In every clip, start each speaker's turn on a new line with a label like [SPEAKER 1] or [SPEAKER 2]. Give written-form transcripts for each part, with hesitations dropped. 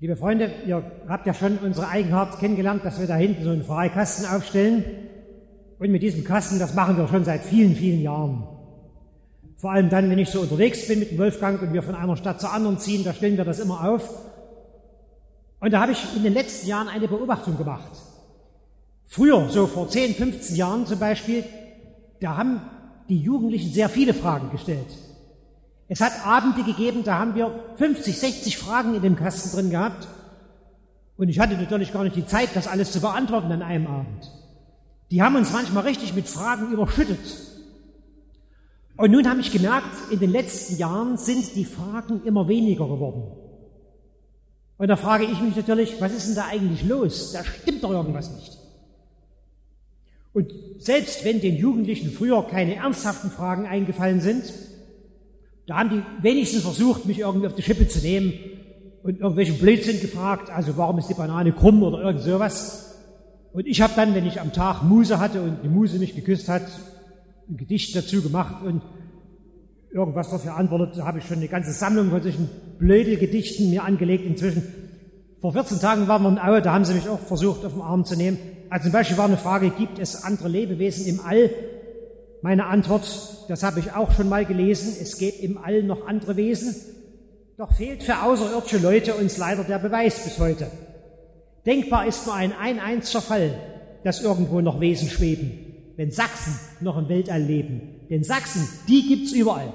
[SPEAKER 1] Liebe Freunde, ihr habt ja schon unsere Eigenart kennengelernt, dass wir da hinten so einen Freikasten aufstellen. Und mit diesem Kasten, das machen wir schon seit vielen, vielen Jahren. Vor allem dann, wenn ich so unterwegs bin mit dem Wolfgang und wir von einer Stadt zur anderen ziehen, da stellen wir das immer auf. Und da habe ich in den letzten Jahren eine Beobachtung gemacht. Früher, so vor 10, 15 Jahren zum Beispiel, da haben die Jugendlichen sehr viele Fragen gestellt. Es hat Abende gegeben, da haben wir 50, 60 Fragen in dem Kasten drin gehabt. Und ich hatte natürlich gar nicht die Zeit, das alles zu beantworten an einem Abend. Die haben uns manchmal richtig mit Fragen überschüttet. Und nun habe ich gemerkt, in den letzten Jahren sind die Fragen immer weniger geworden. Und da frage ich mich natürlich, was ist denn da eigentlich los? Da stimmt doch irgendwas nicht. Und selbst wenn den Jugendlichen früher keine ernsthaften Fragen eingefallen sind, da haben die wenigstens versucht, mich irgendwie auf die Schippe zu nehmen und irgendwelchen Blödsinn gefragt, also warum ist die Banane krumm oder irgend sowas. Und ich habe dann, wenn ich am Tag Muse hatte und die Muse mich geküsst hat, ein Gedicht dazu gemacht und irgendwas dafür antwortet. Da habe ich schon eine ganze Sammlung von solchen Blödelgedichten mir angelegt inzwischen. Vor 14 Tagen waren wir in Aue, da haben sie mich auch versucht, auf den Arm zu nehmen. Also zum Beispiel war eine Frage, gibt es andere Lebewesen im All? Meine Antwort, das habe ich auch schon mal gelesen, es gibt im All noch andere Wesen. Doch fehlt für außerirdische Leute uns leider der Beweis bis heute. Denkbar ist nur ein einziger Fall, dass irgendwo noch Wesen schweben, wenn Sachsen noch im Weltall leben. Denn Sachsen, die gibt's überall.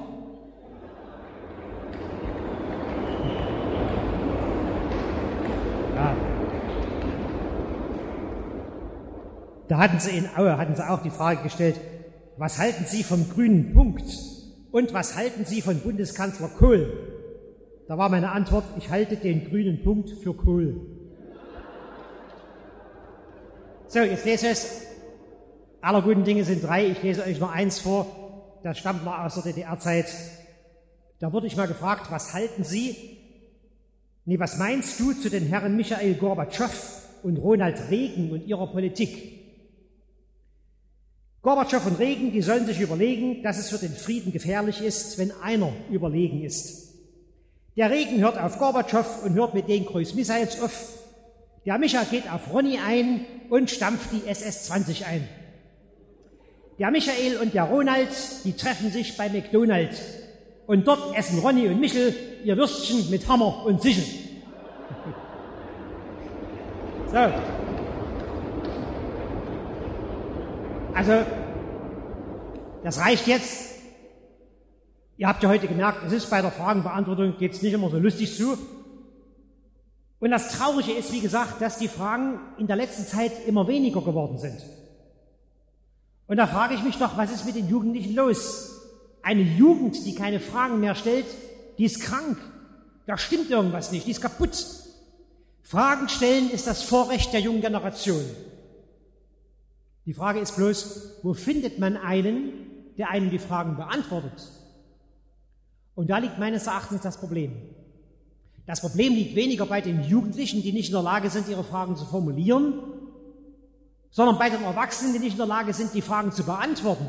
[SPEAKER 1] Ja. Da hatten sie in Aue auch die Frage gestellt, was halten Sie vom grünen Punkt und was halten Sie von Bundeskanzler Kohl? Da war meine Antwort, ich halte den grünen Punkt für Kohl. So, jetzt lese ich es. Aller guten Dinge sind drei. Ich lese euch noch eins vor. Das stammt mal aus der DDR-Zeit. Da wurde ich mal gefragt, was meinst du zu den Herren Michail Gorbatschow und Ronald Reagan und ihrer Politik? Gorbatschow und Reagan, die sollen sich überlegen, dass es für den Frieden gefährlich ist, wenn einer überlegen ist. Der Reagan hört auf Gorbatschow und hört mit den Cruise-Missiles auf. Der Micha geht auf Ronny ein und stampft die SS-20 ein. Der Michael und der Ronald, die treffen sich bei McDonald's. Und dort essen Ronny und Michel ihr Würstchen mit Hammer und Sichel. So. Also, das reicht jetzt. Ihr habt ja heute gemerkt, es ist bei der Fragenbeantwortung geht's nicht immer so lustig zu. Und das Traurige ist, wie gesagt, dass die Fragen in der letzten Zeit immer weniger geworden sind. Und da frage ich mich doch, was ist mit den Jugendlichen los? Eine Jugend, die keine Fragen mehr stellt, die ist krank. Da stimmt irgendwas nicht, die ist kaputt. Fragen stellen ist das Vorrecht der jungen Generation. Die Frage ist bloß, wo findet man einen, der einem die Fragen beantwortet? Und da liegt meines Erachtens das Problem. Das Problem liegt weniger bei den Jugendlichen, die nicht in der Lage sind, ihre Fragen zu formulieren, sondern bei den Erwachsenen, die nicht in der Lage sind, die Fragen zu beantworten.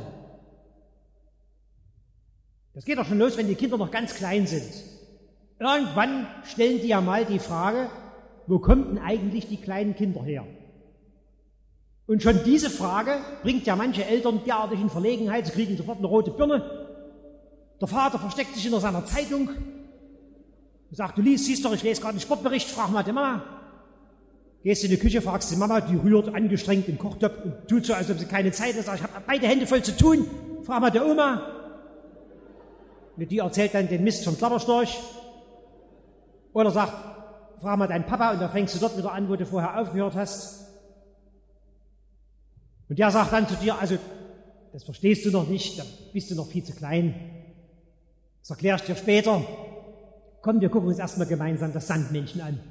[SPEAKER 1] Das geht doch schon los, wenn die Kinder noch ganz klein sind. Irgendwann stellen die ja mal die Frage, wo kommen denn eigentlich die kleinen Kinder her? Und schon diese Frage bringt ja manche Eltern derartig in Verlegenheit, sie kriegen sofort eine rote Birne. Der Vater versteckt sich hinter seiner Zeitung und sagt, siehst doch, ich lese gerade einen Sportbericht, frag mal die Mama. Gehst in die Küche, fragst die Mama, die rührt angestrengt im Kochtopf und tut so, als ob sie keine Zeit hat. Sagt, ich habe beide Hände voll zu tun. Frag mal die Oma. Und die erzählt dann den Mist vom Klapperstorch. Oder sagt, frag mal deinen Papa und dann fängst du dort wieder an, wo du vorher aufgehört hast. Und der sagt dann zu dir, also, das verstehst du noch nicht, da bist du noch viel zu klein. Das erkläre ich dir später. Komm, wir gucken uns erstmal gemeinsam das Sandmännchen an.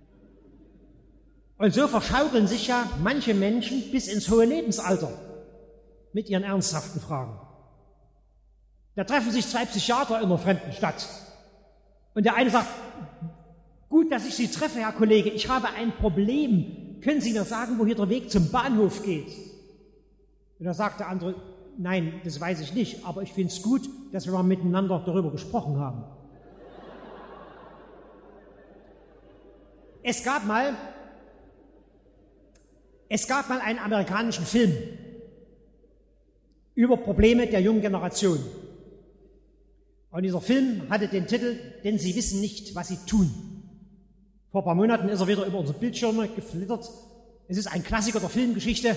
[SPEAKER 1] Und so verschaukeln sich ja manche Menschen bis ins hohe Lebensalter mit ihren ernsthaften Fragen. Da treffen sich zwei Psychiater in einer fremden Stadt. Und der eine sagt, gut, dass ich Sie treffe, Herr Kollege, ich habe ein Problem. Können Sie mir sagen, wo hier der Weg zum Bahnhof geht? Und da sagt der andere, nein, das weiß ich nicht, aber ich finde es gut, dass wir mal miteinander darüber gesprochen haben. Es gab mal einen amerikanischen Film über Probleme der jungen Generation. Und dieser Film hatte den Titel, denn sie wissen nicht, was sie tun. Vor ein paar Monaten ist er wieder über unsere Bildschirme geflittert. Es ist ein Klassiker der Filmgeschichte.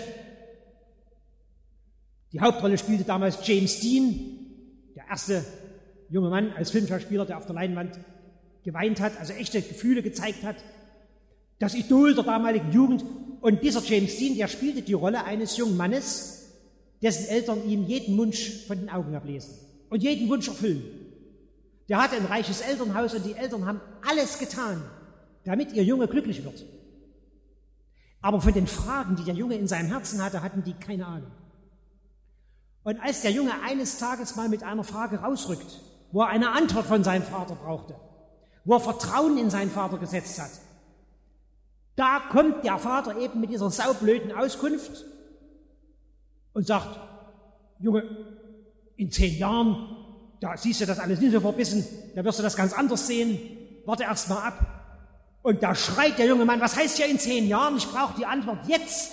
[SPEAKER 1] Die Hauptrolle spielte damals James Dean, der erste junge Mann als Filmschauspieler, der auf der Leinwand geweint hat, also echte Gefühle gezeigt hat. Das Idol der damaligen Jugend. Und dieser James Dean, der spielte die Rolle eines jungen Mannes, dessen Eltern ihm jeden Wunsch von den Augen ablesen und jeden Wunsch erfüllen. Der hatte ein reiches Elternhaus und die Eltern haben alles getan, damit ihr Junge glücklich wird. Aber von den Fragen, die der Junge in seinem Herzen hatte, hatten die keine Ahnung. Und als der Junge eines Tages mal mit einer Frage rausrückt, wo er eine Antwort von seinem Vater brauchte, wo er Vertrauen in seinen Vater gesetzt hat, da kommt der Vater eben mit dieser saublöden Auskunft und sagt, Junge, in 10 Jahren, da siehst du das alles nicht so verbissen, da wirst du das ganz anders sehen, warte erst mal ab. Und da schreit der junge Mann, was heißt ja in 10 Jahren, ich brauche die Antwort jetzt.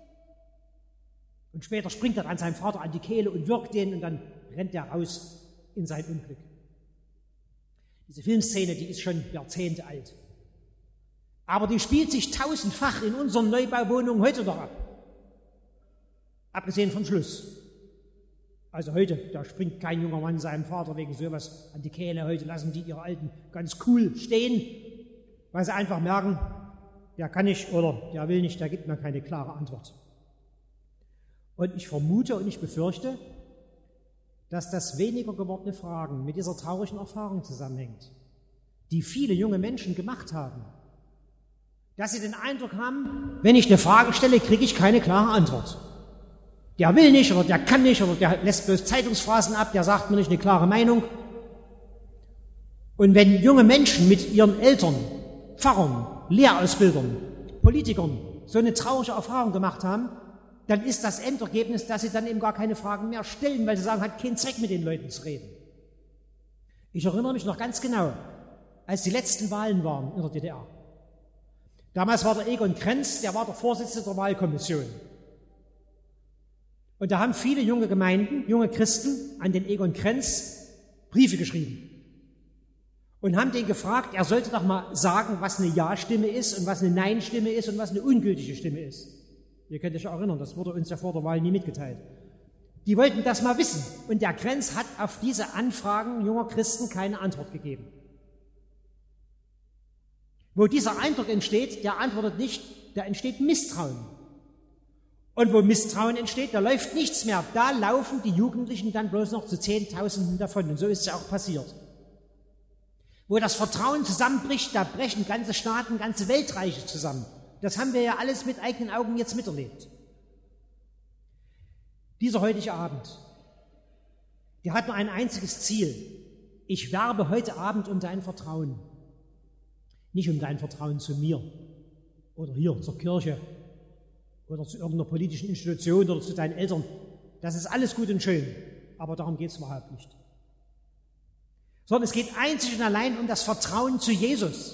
[SPEAKER 1] Und später springt er an seinem Vater an die Kehle und wirkt den und dann rennt er raus in sein Unglück. Diese Filmszene, die ist schon Jahrzehnte alt. Aber die spielt sich 1000-fach in unseren Neubauwohnungen heute noch ab. Abgesehen vom Schluss. Also heute, da springt kein junger Mann seinem Vater wegen sowas an die Kehle. Heute lassen die ihre Alten ganz cool stehen, weil sie einfach merken, der kann nicht oder der will nicht, der gibt mir keine klare Antwort. Und ich vermute und ich befürchte, dass das weniger gewordene Fragen mit dieser traurigen Erfahrung zusammenhängt, die viele junge Menschen gemacht haben. Dass sie den Eindruck haben, wenn ich eine Frage stelle, kriege ich keine klare Antwort. Der will nicht oder der kann nicht oder der lässt bloß Zeitungsphrasen ab, der sagt mir nicht eine klare Meinung. Und wenn junge Menschen mit ihren Eltern, Pfarrern, Lehrausbildern, Politikern so eine traurige Erfahrung gemacht haben, dann ist das Endergebnis, dass sie dann eben gar keine Fragen mehr stellen, weil sie sagen, hat keinen Zweck, mit den Leuten zu reden. Ich erinnere mich noch ganz genau, als die letzten Wahlen waren in der DDR. Damals war der Egon Krenz, der war der Vorsitzende der Wahlkommission. Und da haben viele junge Gemeinden, junge Christen an den Egon Krenz Briefe geschrieben und haben den gefragt, er sollte doch mal sagen, was eine Ja-Stimme ist und was eine Nein-Stimme ist und was eine ungültige Stimme ist. Ihr könnt euch erinnern, das wurde uns ja vor der Wahl nie mitgeteilt. Die wollten das mal wissen und der Krenz hat auf diese Anfragen junger Christen keine Antwort gegeben. Wo dieser Eindruck entsteht, der antwortet nicht, da entsteht Misstrauen. Und wo Misstrauen entsteht, da läuft nichts mehr. Da laufen die Jugendlichen dann bloß noch zu Zehntausenden davon. Und so ist es ja auch passiert. Wo das Vertrauen zusammenbricht, da brechen ganze Staaten, ganze Weltreiche zusammen. Das haben wir ja alles mit eigenen Augen jetzt miterlebt. Dieser heutige Abend, der hat nur ein einziges Ziel. Ich werbe heute Abend um dein Vertrauen. Nicht um dein Vertrauen zu mir oder hier zur Kirche oder zu irgendeiner politischen Institution oder zu deinen Eltern. Das ist alles gut und schön, aber darum geht es überhaupt nicht. Sondern es geht einzig und allein um das Vertrauen zu Jesus.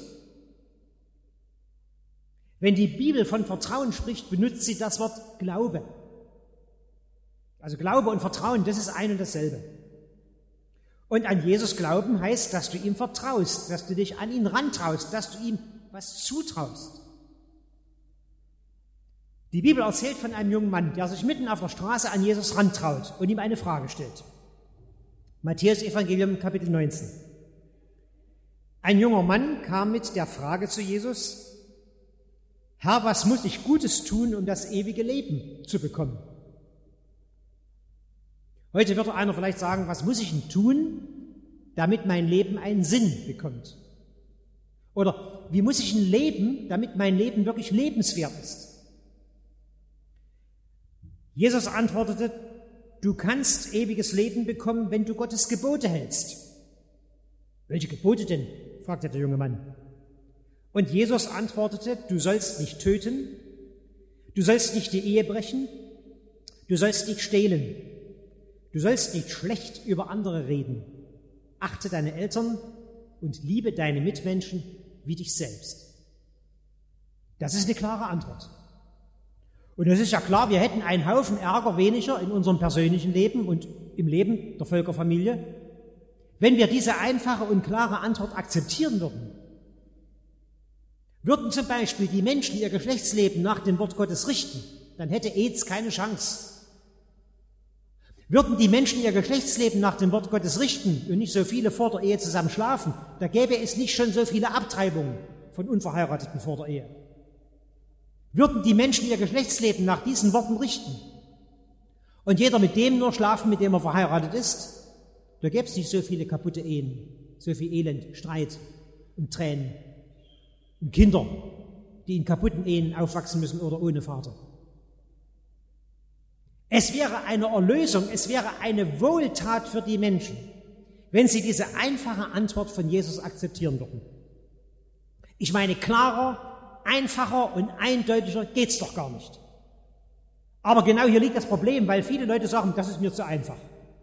[SPEAKER 1] Wenn die Bibel von Vertrauen spricht, benutzt sie das Wort Glaube. Also Glaube und Vertrauen, das ist ein und dasselbe. Und an Jesus glauben heißt, dass du ihm vertraust, dass du dich an ihn rantraust, dass du ihm was zutraust. Die Bibel erzählt von einem jungen Mann, der sich mitten auf der Straße an Jesus rantraut und ihm eine Frage stellt. Matthäus Evangelium, Kapitel 19. Ein junger Mann kam mit der Frage zu Jesus: Herr, was muss ich Gutes tun, um das ewige Leben zu bekommen? Heute würde einer vielleicht sagen, was muss ich denn tun, damit mein Leben einen Sinn bekommt? Oder wie muss ich denn leben, damit mein Leben wirklich lebenswert ist? Jesus antwortete: Du kannst ewiges Leben bekommen, wenn du Gottes Gebote hältst. Welche Gebote denn? Fragte der junge Mann. Und Jesus antwortete: Du sollst nicht töten, du sollst nicht die Ehe brechen, du sollst nicht stehlen, du sollst nicht schlecht über andere reden, achte deine Eltern und liebe deine Mitmenschen wie dich selbst. Das ist eine klare Antwort. Und es ist ja klar, wir hätten einen Haufen Ärger weniger in unserem persönlichen Leben und im Leben der Völkerfamilie, wenn wir diese einfache und klare Antwort akzeptieren würden. Würden zum Beispiel die Menschen ihr Geschlechtsleben nach dem Wort Gottes richten, dann hätte AIDS keine Chance. Würden die Menschen ihr Geschlechtsleben nach dem Wort Gottes richten und nicht so viele vor der Ehe zusammen schlafen, da gäbe es nicht schon so viele Abtreibungen von Unverheirateten vor der Ehe. Würden die Menschen ihr Geschlechtsleben nach diesen Worten richten und jeder mit dem nur schlafen, mit dem er verheiratet ist, da gäbe es nicht so viele kaputte Ehen, so viel Elend, Streit und Tränen und Kinder, die in kaputten Ehen aufwachsen müssen oder ohne Vater. Es wäre eine Erlösung, es wäre eine Wohltat für die Menschen, wenn sie diese einfache Antwort von Jesus akzeptieren würden. Ich meine, klarer, einfacher und eindeutiger geht's doch gar nicht. Aber genau hier liegt das Problem, weil viele Leute sagen, das ist mir zu einfach.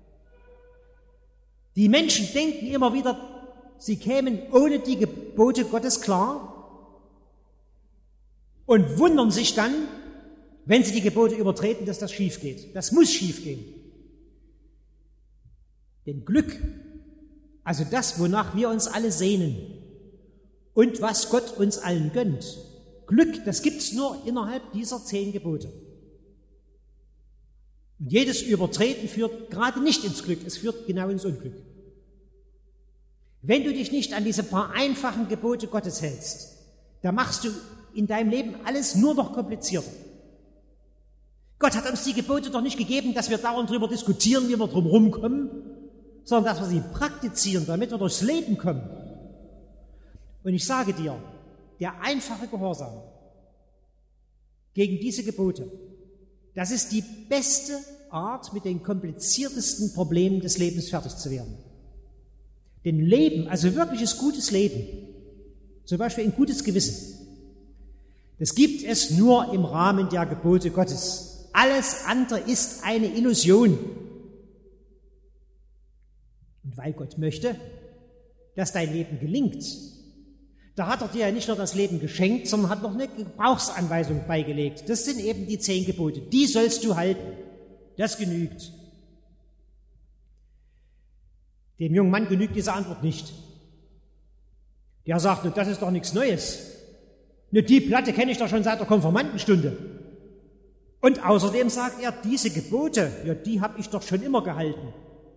[SPEAKER 1] Die Menschen denken immer wieder, sie kämen ohne die Gebote Gottes klar und wundern sich dann, wenn sie die Gebote übertreten, dass das schief geht. Das muss schief gehen. Denn Glück, also das, wonach wir uns alle sehnen und was Gott uns allen gönnt, Glück, das gibt's nur innerhalb dieser 10 Gebote. Und jedes Übertreten führt gerade nicht ins Glück, es führt genau ins Unglück. Wenn du dich nicht an diese paar einfachen Gebote Gottes hältst, dann machst du in deinem Leben alles nur noch komplizierter. Gott hat uns die Gebote doch nicht gegeben, dass wir dauernd darüber diskutieren, wie wir drum rumkommen, sondern dass wir sie praktizieren, damit wir durchs Leben kommen. Und ich sage dir, der einfache Gehorsam gegen diese Gebote, das ist die beste Art, mit den kompliziertesten Problemen des Lebens fertig zu werden. Denn Leben, also wirkliches gutes Leben, zum Beispiel ein gutes Gewissen, das gibt es nur im Rahmen der Gebote Gottes. Alles andere ist eine Illusion. Und weil Gott möchte, dass dein Leben gelingt, da hat er dir ja nicht nur das Leben geschenkt, sondern hat noch eine Gebrauchsanweisung beigelegt. Das sind eben die 10 Gebote. Die sollst du halten. Das genügt. Dem jungen Mann genügt diese Antwort nicht. Der sagt, das ist doch nichts Neues. Die Platte kenne ich doch schon seit der Konfirmandenstunde. Und außerdem sagt er, diese Gebote, ja, die habe ich doch schon immer gehalten.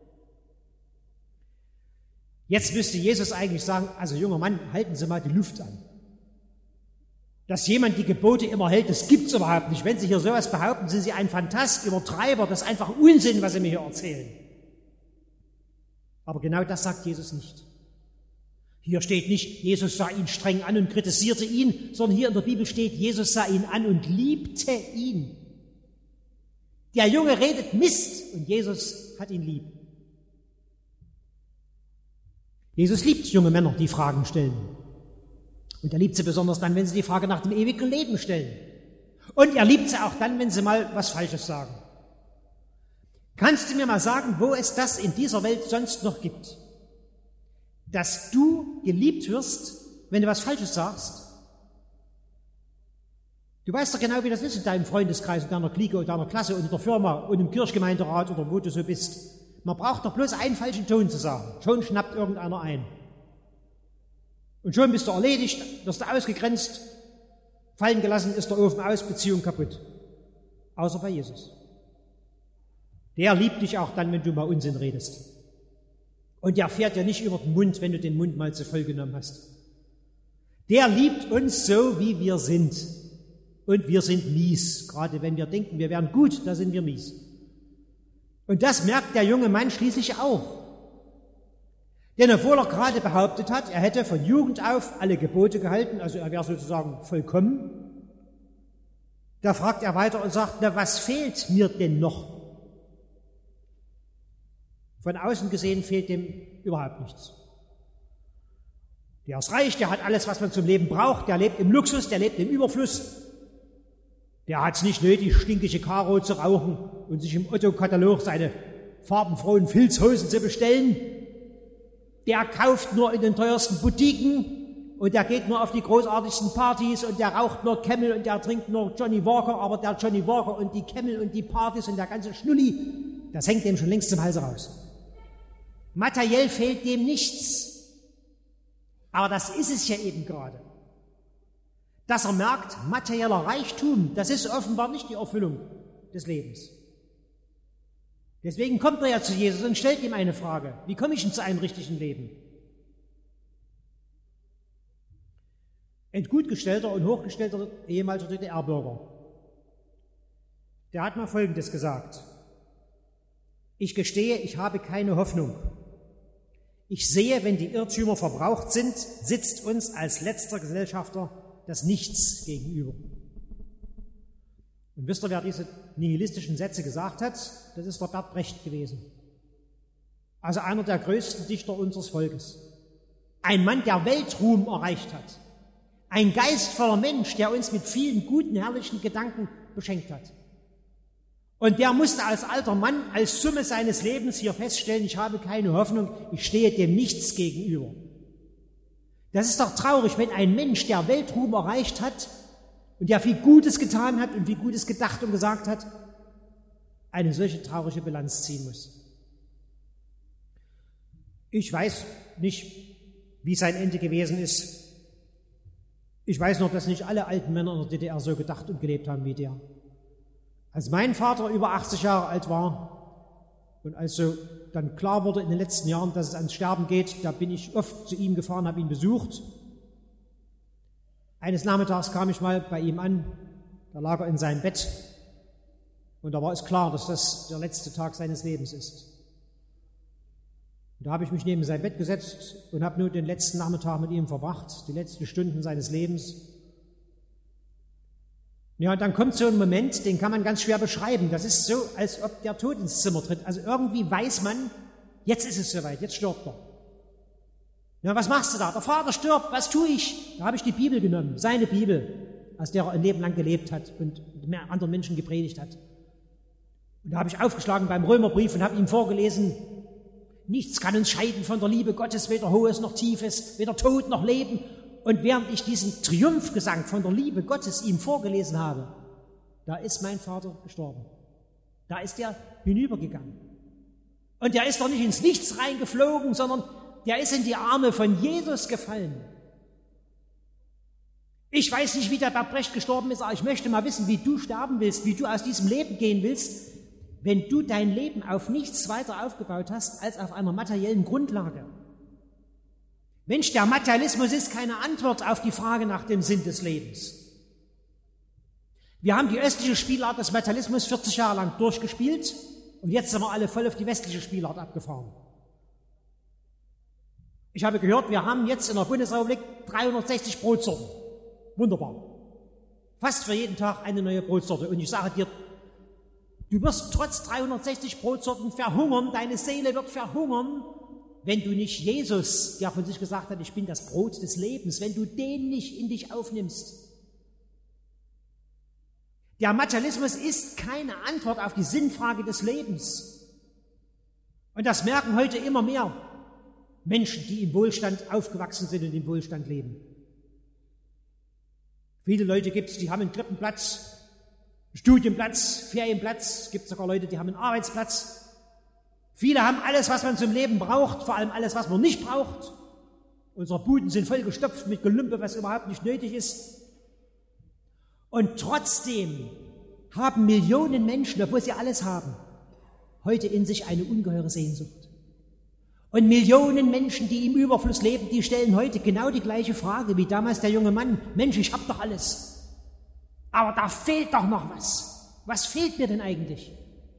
[SPEAKER 1] Jetzt müsste Jesus eigentlich sagen, also junger Mann, halten Sie mal die Luft an. Dass jemand die Gebote immer hält, das gibt's überhaupt nicht. Wenn Sie hier sowas behaupten, sind Sie ein Phantast, Übertreiber, das ist einfach Unsinn, was Sie mir hier erzählen. Aber genau das sagt Jesus nicht. Hier steht nicht, Jesus sah ihn streng an und kritisierte ihn, sondern hier in der Bibel steht, Jesus sah ihn an und liebte ihn. Der Junge redet Mist und Jesus hat ihn lieb. Jesus liebt junge Männer, die Fragen stellen. Und er liebt sie besonders dann, wenn sie die Frage nach dem ewigen Leben stellen. Und er liebt sie auch dann, wenn sie mal was Falsches sagen. Kannst du mir mal sagen, wo es das in dieser Welt sonst noch gibt? Dass du geliebt wirst, wenn du was Falsches sagst? Du weißt doch genau, wie das ist in deinem Freundeskreis, in deiner Clique, in deiner Klasse und in der Firma und im Kirchgemeinderat oder wo du so bist. Man braucht doch bloß einen falschen Ton zu sagen. Schon schnappt irgendeiner ein. Und schon bist du erledigt, wirst du ausgegrenzt, fallen gelassen, ist der Ofen aus, Beziehung kaputt. Außer bei Jesus. Der liebt dich auch dann, wenn du mal Unsinn redest. Und der fährt dir nicht über den Mund, wenn du den Mund mal zu voll genommen hast. Der liebt uns so, wie wir sind. Und wir sind mies. Gerade wenn wir denken, wir wären gut, da sind wir mies. Und das merkt der junge Mann schließlich auch. Denn obwohl er gerade behauptet hat, er hätte von Jugend auf alle Gebote gehalten, also er wäre sozusagen vollkommen, da fragt er weiter und sagt, na, was fehlt mir denn noch? Von außen gesehen fehlt dem überhaupt nichts. Der ist reich, der hat alles, was man zum Leben braucht, der lebt im Luxus, der lebt im Überfluss. Der hat es nicht nötig, stinkige Karo zu rauchen und sich im Otto-Katalog seine farbenfrohen Filzhosen zu bestellen. Der kauft nur in den teuersten Boutiquen und der geht nur auf die großartigsten Partys und der raucht nur Camel und der trinkt nur Johnny Walker, aber der Johnny Walker und die Camel und die Partys und der ganze Schnulli, das hängt dem schon längst zum Halse raus. Materiell fehlt dem nichts. Aber das ist es ja eben gerade. Dass er merkt, materieller Reichtum, das ist offenbar nicht die Erfüllung des Lebens. Deswegen kommt er ja zu Jesus und stellt ihm eine Frage. Wie komme ich denn zu einem richtigen Leben? Ein gutgestellter und hochgestellter ehemaliger DDR-Bürger, der hat mal Folgendes gesagt. Ich gestehe, ich habe keine Hoffnung. Ich sehe, wenn die Irrtümer verbraucht sind, sitzt uns als letzter Gesellschafter das Nichts gegenüber. Und wisst ihr, wer diese nihilistischen Sätze gesagt hat? Das ist der Bert Brecht gewesen. Also einer der größten Dichter unseres Volkes. Ein Mann, der Weltruhm erreicht hat. Ein geistvoller Mensch, der uns mit vielen guten, herrlichen Gedanken beschenkt hat. Und der musste als alter Mann, als Summe seines Lebens hier feststellen, ich habe keine Hoffnung, ich stehe dem Nichts gegenüber. Das ist doch traurig, wenn ein Mensch, der Weltruhm erreicht hat und der viel Gutes getan hat und viel Gutes gedacht und gesagt hat, eine solche traurige Bilanz ziehen muss. Ich weiß nicht, wie sein Ende gewesen ist. Ich weiß noch, dass nicht alle alten Männer in der DDR so gedacht und gelebt haben wie der. Als mein Vater über 80 Jahre alt war und als so dann klar wurde in den letzten Jahren, dass es ans Sterben geht, da bin ich oft zu ihm gefahren, habe ihn besucht. Eines Nachmittags kam ich mal bei ihm an, da lag er in seinem Bett und da war es klar, dass das der letzte Tag seines Lebens ist. Und da habe ich mich neben sein Bett gesetzt und habe nur den letzten Nachmittag mit ihm verbracht, die letzten Stunden seines Lebens. Ja, und dann kommt so ein Moment, den kann man ganz schwer beschreiben. Das ist so, als ob der Tod ins Zimmer tritt. Also irgendwie weiß man, jetzt ist es soweit, jetzt stirbt er. Ja, was machst du da? Der Vater stirbt, was tue ich? Da habe ich die Bibel genommen, seine Bibel, aus der er ein Leben lang gelebt hat und anderen Menschen gepredigt hat. Und da habe ich aufgeschlagen beim Römerbrief und habe ihm vorgelesen, nichts kann uns scheiden von der Liebe Gottes, weder Hohes noch Tiefes, weder Tod noch Leben. Und während ich diesen Triumphgesang von der Liebe Gottes ihm vorgelesen habe, da ist mein Vater gestorben. Da ist er hinübergegangen. Und der ist doch nicht ins Nichts reingeflogen, sondern der ist in die Arme von Jesus gefallen. Ich weiß nicht, wie der Bert Brecht gestorben ist, aber ich möchte mal wissen, wie du sterben willst, wie du aus diesem Leben gehen willst, wenn du dein Leben auf nichts weiter aufgebaut hast als auf einer materiellen Grundlage. Mensch, der Materialismus ist keine Antwort auf die Frage nach dem Sinn des Lebens. Wir haben die östliche Spielart des Materialismus 40 Jahre lang durchgespielt und jetzt sind wir alle voll auf die westliche Spielart abgefahren. Ich habe gehört, wir haben jetzt in der Bundesrepublik 360 Brotsorten. Wunderbar. Fast für jeden Tag eine neue Brotsorte. Und ich sage dir, du wirst trotz 360 Brotsorten verhungern, deine Seele wird verhungern, wenn du nicht Jesus, der von sich gesagt hat, ich bin das Brot des Lebens, wenn du den nicht in dich aufnimmst. Der Materialismus ist keine Antwort auf die Sinnfrage des Lebens. Und das merken heute immer mehr Menschen, die im Wohlstand aufgewachsen sind und im Wohlstand leben. Viele Leute gibt es, die haben einen Krippenplatz, Studienplatz, Ferienplatz, es gibt sogar Leute, die haben einen Arbeitsplatz. Viele haben alles, was man zum Leben braucht, vor allem alles, was man nicht braucht. Unsere Buden sind voll gestopft mit Gelümpe, was überhaupt nicht nötig ist. Und trotzdem haben Millionen Menschen, obwohl sie alles haben, heute in sich eine ungeheure Sehnsucht. Und Millionen Menschen, die im Überfluss leben, die stellen heute genau die gleiche Frage wie damals der junge Mann. Mensch, ich hab doch alles. Aber da fehlt doch noch was. Was fehlt mir denn eigentlich?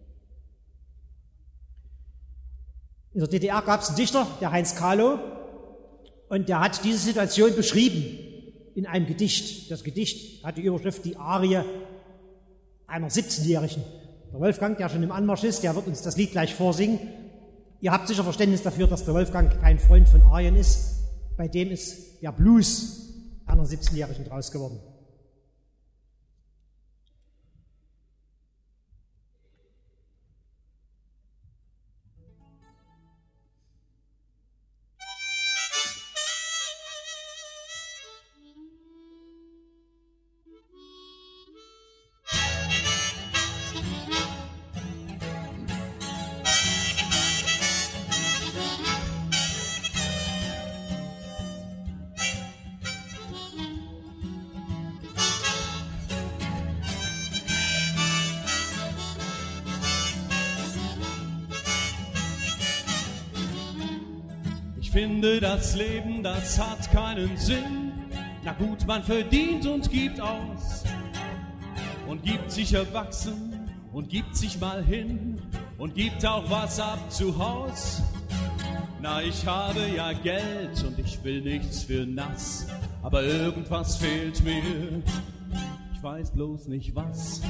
[SPEAKER 1] In der DDR gab es einen Dichter, der Heinz Kahlow, und der hat diese Situation beschrieben in einem Gedicht. Das Gedicht hat die Überschrift Die Arie einer 17-Jährigen. Der Wolfgang, der schon im Anmarsch ist, der wird uns das Lied gleich vorsingen. Ihr habt sicher Verständnis dafür, dass der Wolfgang kein Freund von Arien ist. Bei dem ist der Blues einer 17-Jährigen draus geworden.
[SPEAKER 2] finde, das Leben, das hat keinen Sinn. Na gut, man verdient und gibt aus und gibt sich erwachsen und gibt sich mal hin und gibt auch was ab zu Haus. Na, ich habe ja Geld und ich will nichts für nass, aber irgendwas fehlt mir, ich weiß bloß nicht was.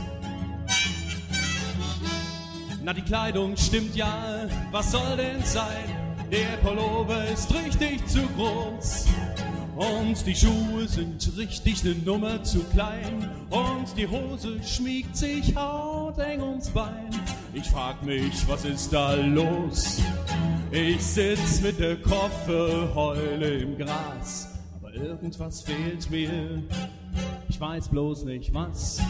[SPEAKER 2] Na, die Kleidung stimmt ja, was soll denn sein? Der Pullover ist richtig zu groß und die Schuhe sind richtig eine Nummer zu klein und die Hose schmiegt sich hauteng ums Bein. Ich frag mich, was ist da los? Ich sitz mit der Kofferheule im Gras, aber irgendwas fehlt mir, ich weiß bloß nicht was.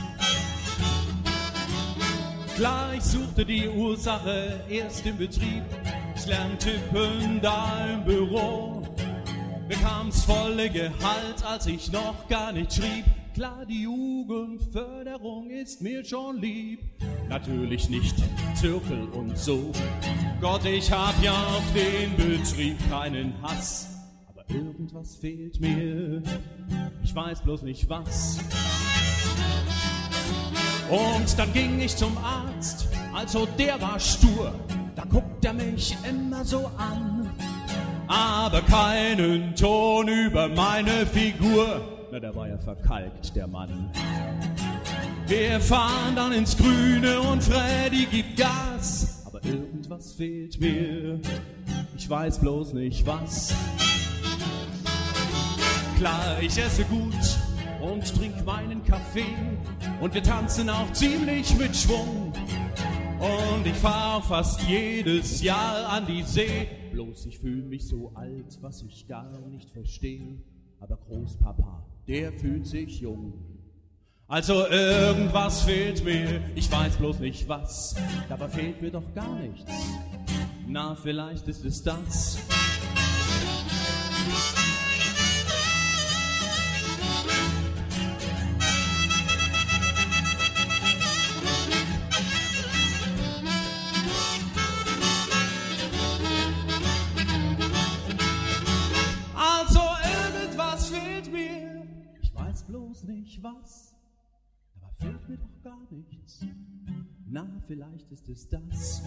[SPEAKER 2] Klar, ich suchte die Ursache erst im Betrieb, ich lernte tippen da im Büro, bekam's volle Gehalt, als ich noch gar nicht schrieb. Klar, die Jugendförderung ist mir schon lieb, natürlich nicht Zirkel und so. Gott, ich hab ja auf den Betrieb keinen Hass, aber irgendwas fehlt mir, ich weiß bloß nicht was. Und dann ging ich zum Arzt, also der war stur, da guckt er mich immer so an, aber keinen Ton über meine Figur. Na, der war ja verkalkt, der Mann. Wir fahren dann ins Grüne und Freddy gibt Gas, aber irgendwas fehlt mir, ich weiß bloß nicht was. Klar, ich esse gut und trink meinen Kaffee und wir tanzen auch ziemlich mit Schwung und ich fahr fast jedes Jahr an die See. Bloß ich fühl mich so alt, was ich gar nicht verstehe, aber Großpapa, der fühlt sich jung. Also irgendwas fehlt mir, ich weiß bloß nicht was, dabei fehlt mir doch gar nichts. Na, vielleicht ist es das. Bloß nicht was, aber fehlt mir doch gar nichts. Na, vielleicht ist es das.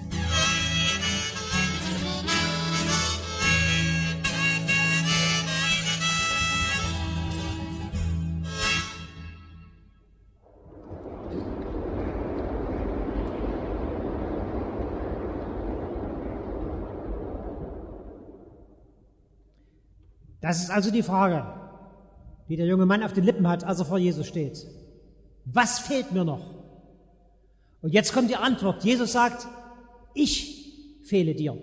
[SPEAKER 1] Das ist also die Frage, die der junge Mann auf den Lippen hat, als er vor Jesus steht. Was fehlt mir noch? Und jetzt kommt die Antwort. Jesus sagt, ich fehle dir.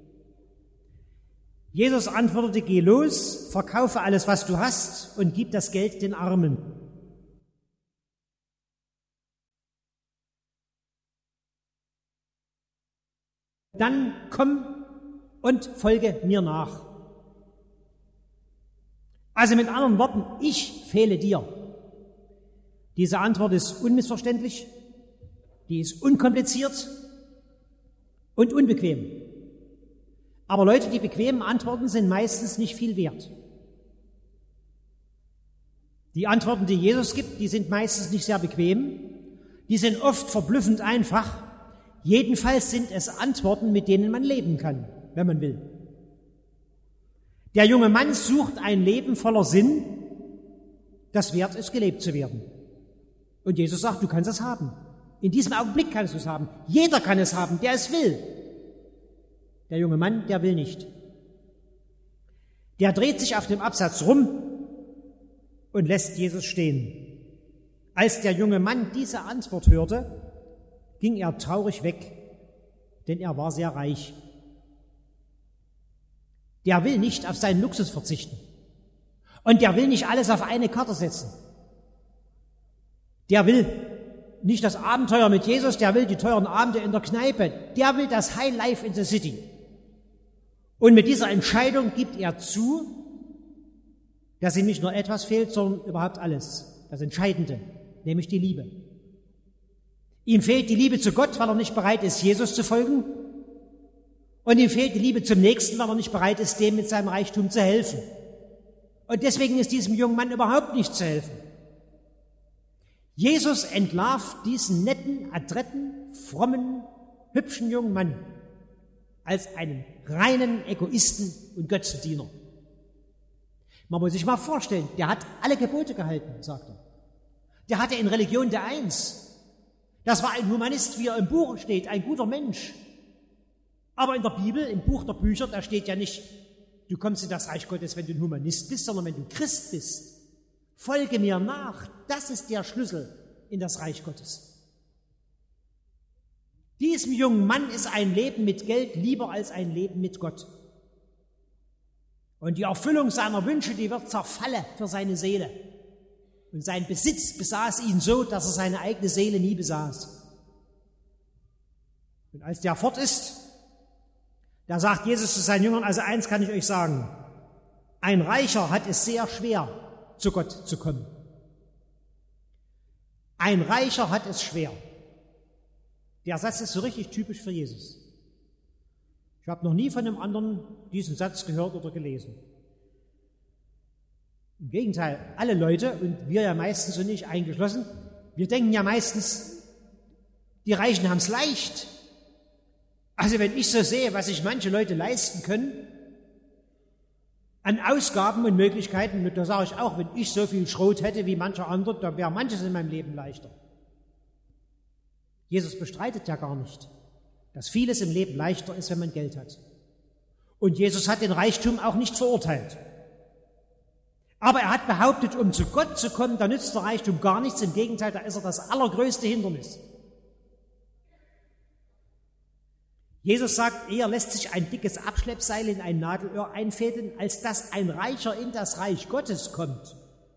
[SPEAKER 1] Jesus antwortete, geh los, verkaufe alles, was du hast und gib das Geld den Armen. Dann komm und folge mir nach. Also mit anderen Worten, ich fehle dir. Diese Antwort ist unmissverständlich, die ist unkompliziert und unbequem. Aber Leute, die bequemen Antworten sind meistens nicht viel wert. Die Antworten, die Jesus gibt, die sind meistens nicht sehr bequem, die sind oft verblüffend einfach. Jedenfalls sind es Antworten, mit denen man leben kann, wenn man will. Der junge Mann sucht ein Leben voller Sinn, das wert ist, gelebt zu werden. Und Jesus sagt, du kannst es haben. In diesem Augenblick kannst du es haben. Jeder kann es haben, der es will. Der junge Mann, der will nicht. Der dreht sich auf dem Absatz rum und lässt Jesus stehen. Als der junge Mann diese Antwort hörte, ging er traurig weg, denn er war sehr reich. Der will nicht auf seinen Luxus verzichten. Und der will nicht alles auf eine Karte setzen. Der will nicht das Abenteuer mit Jesus, der will die teuren Abende in der Kneipe. Der will das High Life in the City. Und mit dieser Entscheidung gibt er zu, dass ihm nicht nur etwas fehlt, sondern überhaupt alles. Das Entscheidende, nämlich die Liebe. Ihm fehlt die Liebe zu Gott, weil er nicht bereit ist, Jesus zu folgen. Und ihm fehlt die Liebe zum Nächsten, weil er nicht bereit ist, dem mit seinem Reichtum zu helfen. Und deswegen ist diesem jungen Mann überhaupt nicht zu helfen. Jesus entlarvt diesen netten, adretten, frommen, hübschen jungen Mann als einen reinen Egoisten und Götzendiener. Man muss sich mal vorstellen, der hat alle Gebote gehalten, sagt er. Der hatte in Religion der Eins. Das war ein Humanist, wie er im Buch steht, ein guter Mensch. Aber in der Bibel, im Buch der Bücher, da steht ja nicht, du kommst in das Reich Gottes, wenn du ein Humanist bist, sondern wenn du Christ bist. Folge mir nach. Das ist der Schlüssel in das Reich Gottes. Diesem jungen Mann ist ein Leben mit Geld lieber als ein Leben mit Gott. Und die Erfüllung seiner Wünsche, die wird zerfallen für seine Seele. Und sein Besitz besaß ihn so, dass er seine eigene Seele nie besaß. Und als der fort ist, da sagt Jesus zu seinen Jüngern, also eins kann ich euch sagen, ein Reicher hat es sehr schwer, zu Gott zu kommen. Ein Reicher hat es schwer. Der Satz ist so richtig typisch für Jesus. Ich habe noch nie von einem anderen diesen Satz gehört oder gelesen. Im Gegenteil, alle Leute, und wir ja meistens und nicht eingeschlossen, wir denken ja meistens, die Reichen haben es leicht. Also wenn ich so sehe, was sich manche Leute leisten können, an Ausgaben und Möglichkeiten, da sage ich auch, wenn ich so viel Schrot hätte wie mancher andere, dann wäre manches in meinem Leben leichter. Jesus bestreitet ja gar nicht, dass vieles im Leben leichter ist, wenn man Geld hat. Und Jesus hat den Reichtum auch nicht verurteilt. Aber er hat behauptet, um zu Gott zu kommen, da nützt der Reichtum gar nichts. Im Gegenteil, da ist er das allergrößte Hindernis. Jesus sagt, eher lässt sich ein dickes Abschleppseil in ein Nadelöhr einfädeln, als dass ein Reicher in das Reich Gottes kommt.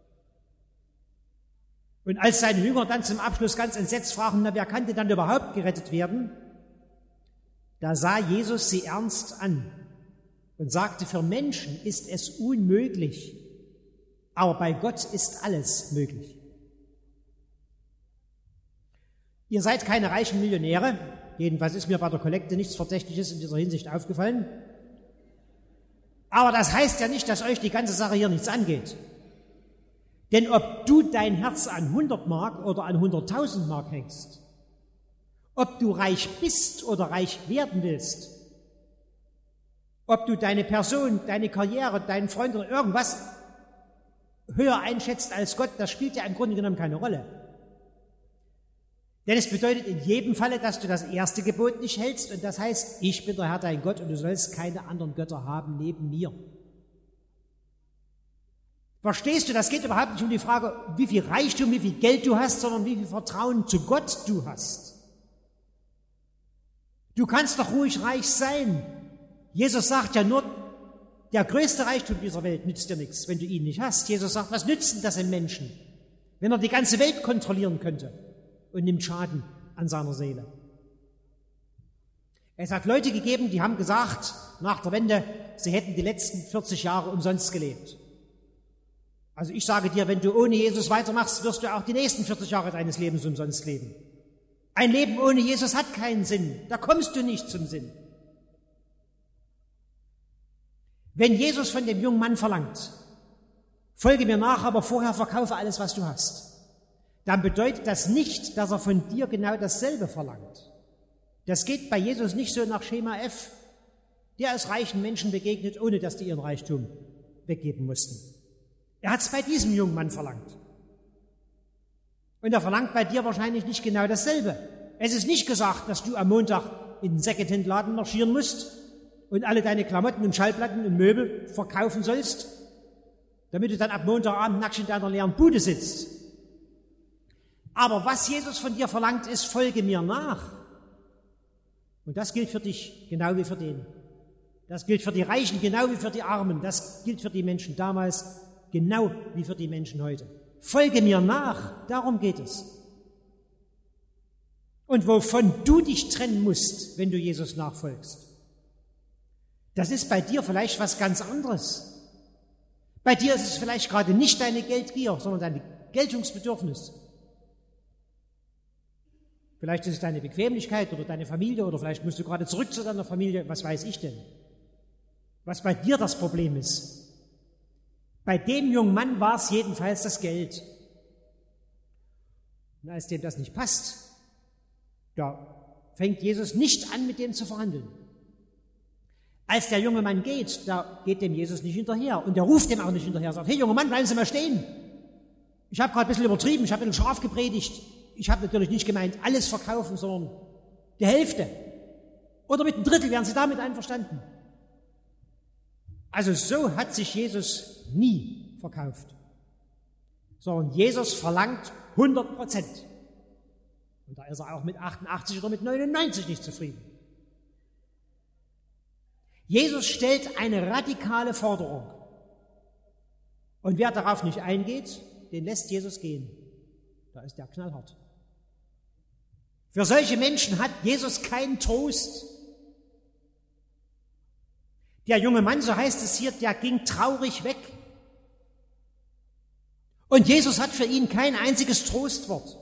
[SPEAKER 1] Und als seine Jünger dann zum Abschluss ganz entsetzt fragen, na, wer kann denn dann überhaupt gerettet werden? Da sah Jesus sie ernst an und sagte, für Menschen ist es unmöglich, aber bei Gott ist alles möglich. Ihr seid keine reichen Millionäre, jedenfalls ist mir bei der Kollekte nichts Verdächtiges in dieser Hinsicht aufgefallen. Aber das heißt ja nicht, dass euch die ganze Sache hier nichts angeht. Denn ob du dein Herz an 100 Mark oder an 100.000 Mark hängst, ob du reich bist oder reich werden willst, ob du deine Person, deine Karriere, deinen Freund oder irgendwas höher einschätzt als Gott, das spielt ja im Grunde genommen keine Rolle. Denn es bedeutet in jedem Falle, dass du das erste Gebot nicht hältst, und das heißt, ich bin der Herr dein Gott und du sollst keine anderen Götter haben neben mir. Verstehst du, das geht überhaupt nicht um die Frage, wie viel Reichtum, wie viel Geld du hast, sondern wie viel Vertrauen zu Gott du hast. Du kannst doch ruhig reich sein. Jesus sagt ja nur, der größte Reichtum dieser Welt nützt dir nichts, wenn du ihn nicht hast. Jesus sagt, was nützt denn das im Menschen, wenn er die ganze Welt kontrollieren könnte und nimmt Schaden an seiner Seele? Es hat Leute gegeben, die haben gesagt, nach der Wende, sie hätten die letzten 40 Jahre umsonst gelebt. Also ich sage dir, wenn du ohne Jesus weitermachst, wirst du auch die nächsten 40 Jahre deines Lebens umsonst leben. Ein Leben ohne Jesus hat keinen Sinn. Da kommst du nicht zum Sinn. Wenn Jesus von dem jungen Mann verlangt, folge mir nach, aber vorher verkaufe alles, was du hast, dann bedeutet das nicht, dass er von dir genau dasselbe verlangt. Das geht bei Jesus nicht so nach Schema F. Der ist reichen Menschen begegnet, ohne dass die ihren Reichtum weggeben mussten. Er hat es bei diesem jungen Mann verlangt. Und er verlangt bei dir wahrscheinlich nicht genau dasselbe. Es ist nicht gesagt, dass du am Montag in den Secondhand-Laden marschieren musst und alle deine Klamotten und Schallplatten und Möbel verkaufen sollst, damit du dann ab Montagabend nackt in deiner leeren Bude sitzt. Aber was Jesus von dir verlangt, ist, folge mir nach. Und das gilt für dich genau wie für den. Das gilt für die Reichen genau wie für die Armen. Das gilt für die Menschen damals genau wie für die Menschen heute. Folge mir nach, darum geht es. Und wovon du dich trennen musst, wenn du Jesus nachfolgst, das ist bei dir vielleicht was ganz anderes. Bei dir ist es vielleicht gerade nicht deine Geldgier, sondern dein Geltungsbedürfnis. Vielleicht ist es deine Bequemlichkeit oder deine Familie oder vielleicht musst du gerade zurück zu deiner Familie, was weiß ich denn? Was bei dir das Problem ist. Bei dem jungen Mann war es jedenfalls das Geld. Und als dem das nicht passt, da fängt Jesus nicht an, mit dem zu verhandeln. Als der junge Mann geht, da geht dem Jesus nicht hinterher und der ruft dem auch nicht hinterher, sagt, hey junger Mann, bleiben Sie mal stehen. Ich habe gerade ein bisschen übertrieben, ich habe ein bisschen scharf gepredigt. Ich habe natürlich nicht gemeint, alles verkaufen, sondern die Hälfte. Oder mit einem Drittel, wären Sie damit einverstanden? Also so hat sich Jesus nie verkauft. Sondern Jesus verlangt 100%. Und da ist er auch mit 88 oder mit 99 nicht zufrieden. Jesus stellt eine radikale Forderung. Und wer darauf nicht eingeht, den lässt Jesus gehen. Da ist der knallhart. Für solche Menschen hat Jesus keinen Trost. Der junge Mann, so heißt es hier, der ging traurig weg. Und Jesus hat für ihn kein einziges Trostwort.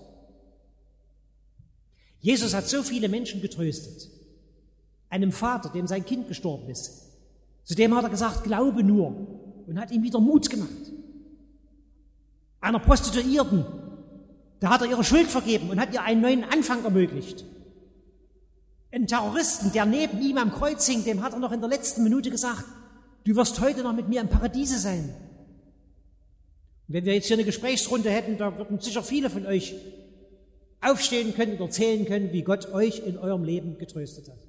[SPEAKER 1] Jesus hat so viele Menschen getröstet. Einem Vater, dem sein Kind gestorben ist. Zu dem hat er gesagt, glaube nur, und hat ihm wieder Mut gemacht. Einer Prostituierten, da hat er ihre Schuld vergeben und hat ihr einen neuen Anfang ermöglicht. Einen Terroristen, der neben ihm am Kreuz hing, dem hat er noch in der letzten Minute gesagt, du wirst heute noch mit mir im Paradiese sein. Und wenn wir jetzt hier eine Gesprächsrunde hätten, da würden sicher viele von euch aufstehen können und erzählen können, wie Gott euch in eurem Leben getröstet hat.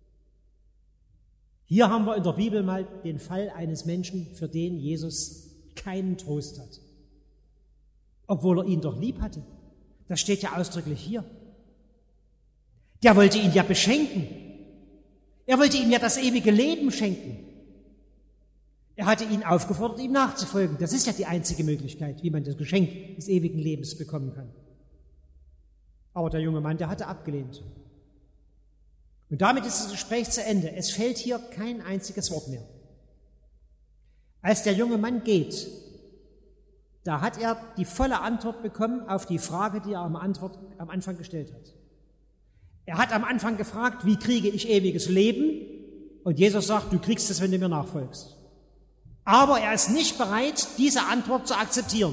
[SPEAKER 1] Hier haben wir in der Bibel mal den Fall eines Menschen, für den Jesus keinen Trost hat. Obwohl er ihn doch lieb hatte. Das steht ja ausdrücklich hier. Der wollte ihn ja beschenken. Er wollte ihm ja das ewige Leben schenken. Er hatte ihn aufgefordert, ihm nachzufolgen. Das ist ja die einzige Möglichkeit, wie man das Geschenk des ewigen Lebens bekommen kann. Aber der junge Mann, der hatte abgelehnt. Und damit ist das Gespräch zu Ende. Es fällt hier kein einziges Wort mehr. Als der junge Mann geht, da hat er die volle Antwort bekommen auf die Frage, die er am Anfang gestellt hat. Er hat am Anfang gefragt, wie kriege ich ewiges Leben? Und Jesus sagt, du kriegst es, wenn du mir nachfolgst. Aber er ist nicht bereit, diese Antwort zu akzeptieren.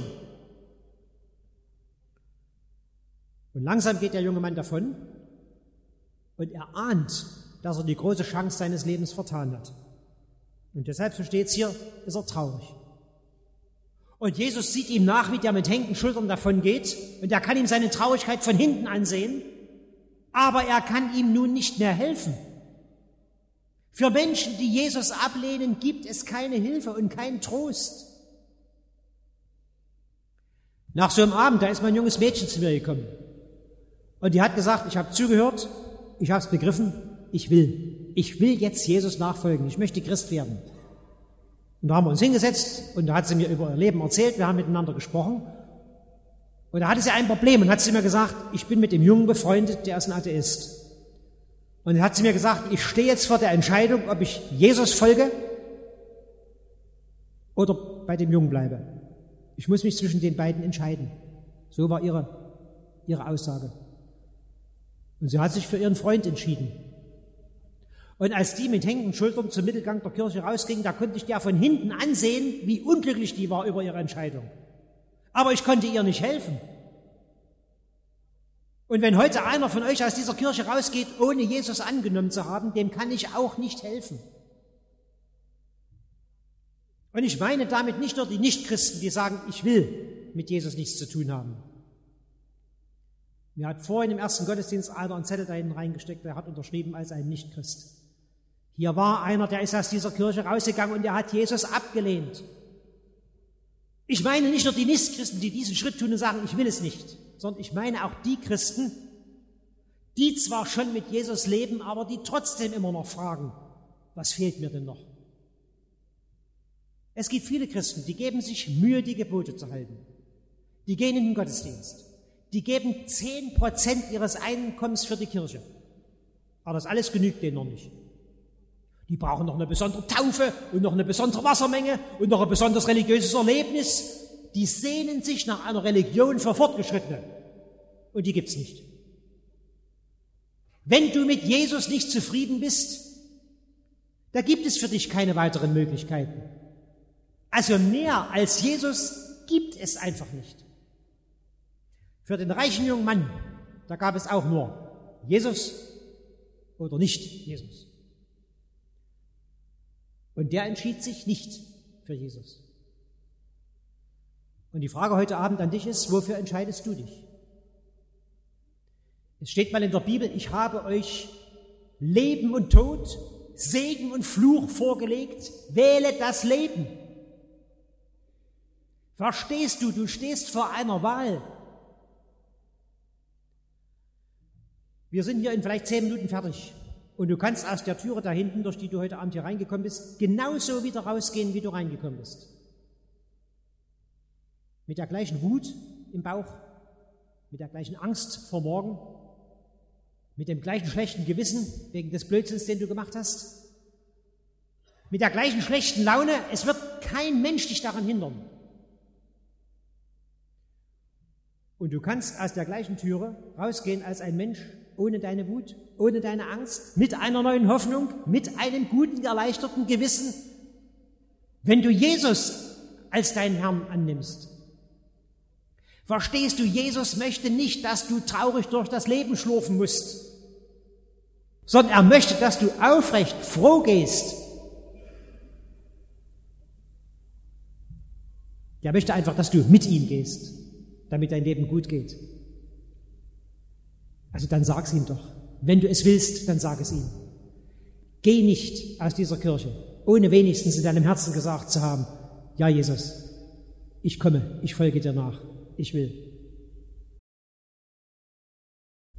[SPEAKER 1] Und langsam geht der junge Mann davon und er ahnt, dass er die große Chance seines Lebens vertan hat. Und deshalb, so steht es hier, ist er traurig. Und Jesus sieht ihm nach, wie der mit hängenden Schultern davon geht und er kann ihm seine Traurigkeit von hinten ansehen, aber er kann ihm nun nicht mehr helfen. Für Menschen, die Jesus ablehnen, gibt es keine Hilfe und keinen Trost. Nach so einem Abend, da ist mein junges Mädchen zu mir gekommen. Und die hat gesagt, ich habe zugehört, ich habe es begriffen, ich will jetzt Jesus nachfolgen, ich möchte Christ werden. Und da haben wir uns hingesetzt und da hat sie mir über ihr Leben erzählt, wir haben miteinander gesprochen. Und da hatte sie ein Problem und hat sie mir gesagt, ich bin mit dem Jungen befreundet, der ist ein Atheist. Und dann hat sie mir gesagt, ich stehe jetzt vor der Entscheidung, ob ich Jesus folge oder bei dem Jungen bleibe. Ich muss mich zwischen den beiden entscheiden. So war ihre Aussage. Und sie hat sich für ihren Freund entschieden. Und als die mit hängenden Schultern zum Mittelgang der Kirche rausging, da konnte ich der von hinten ansehen, wie unglücklich die war über ihre Entscheidung. Aber ich konnte ihr nicht helfen. Und wenn heute einer von euch aus dieser Kirche rausgeht, ohne Jesus angenommen zu haben, dem kann ich auch nicht helfen. Und ich meine damit nicht nur die Nichtchristen, die sagen, ich will mit Jesus nichts zu tun haben. Mir hat vorhin im ersten Gottesdienst einer einen Zettel da hinten reingesteckt, der hat unterschrieben als ein Nichtchrist. Hier war einer, der ist aus dieser Kirche rausgegangen und der hat Jesus abgelehnt. Ich meine nicht nur die Nichtchristen, die diesen Schritt tun und sagen, ich will es nicht, sondern ich meine auch die Christen, die zwar schon mit Jesus leben, aber die trotzdem immer noch fragen, was fehlt mir denn noch? Es gibt viele Christen, die geben sich Mühe, die Gebote zu halten. Die gehen in den Gottesdienst. Die geben 10% ihres Einkommens für die Kirche. Aber das alles genügt denen noch nicht. Die brauchen noch eine besondere Taufe und noch eine besondere Wassermenge und noch ein besonderes religiöses Erlebnis. Die sehnen sich nach einer Religion für Fortgeschrittene. Und die gibt's nicht. Wenn du mit Jesus nicht zufrieden bist, da gibt es für dich keine weiteren Möglichkeiten. Also mehr als Jesus gibt es einfach nicht. Für den reichen jungen Mann, da gab es auch nur Jesus oder nicht Jesus. Und der entschied sich nicht für Jesus. Und die Frage heute Abend an dich ist, wofür entscheidest du dich? Es steht mal in der Bibel, ich habe euch Leben und Tod, Segen und Fluch vorgelegt, wähle das Leben. Verstehst du, du stehst vor einer Wahl. Wir sind hier in vielleicht 10 Minuten fertig und du kannst aus der Türe da hinten, durch die du heute Abend hier reingekommen bist, genauso wieder rausgehen, wie du reingekommen bist. Mit der gleichen Wut im Bauch, mit der gleichen Angst vor morgen, mit dem gleichen schlechten Gewissen wegen des Blödsinns, den du gemacht hast, mit der gleichen schlechten Laune. Es wird kein Mensch dich daran hindern. Und du kannst aus der gleichen Türe rausgehen als ein Mensch, ohne deine Wut, ohne deine Angst, mit einer neuen Hoffnung, mit einem guten, erleichterten Gewissen, wenn du Jesus als deinen Herrn annimmst. Verstehst du, Jesus möchte nicht, dass du traurig durch das Leben schlurfen musst, sondern er möchte, dass du aufrecht, froh gehst. Er möchte einfach, dass du mit ihm gehst, damit dein Leben gut geht. Also dann sag's ihm doch. Wenn du es willst, dann sag es ihm. Geh nicht aus dieser Kirche, ohne wenigstens in deinem Herzen gesagt zu haben, ja Jesus, ich komme, ich folge dir nach, ich will.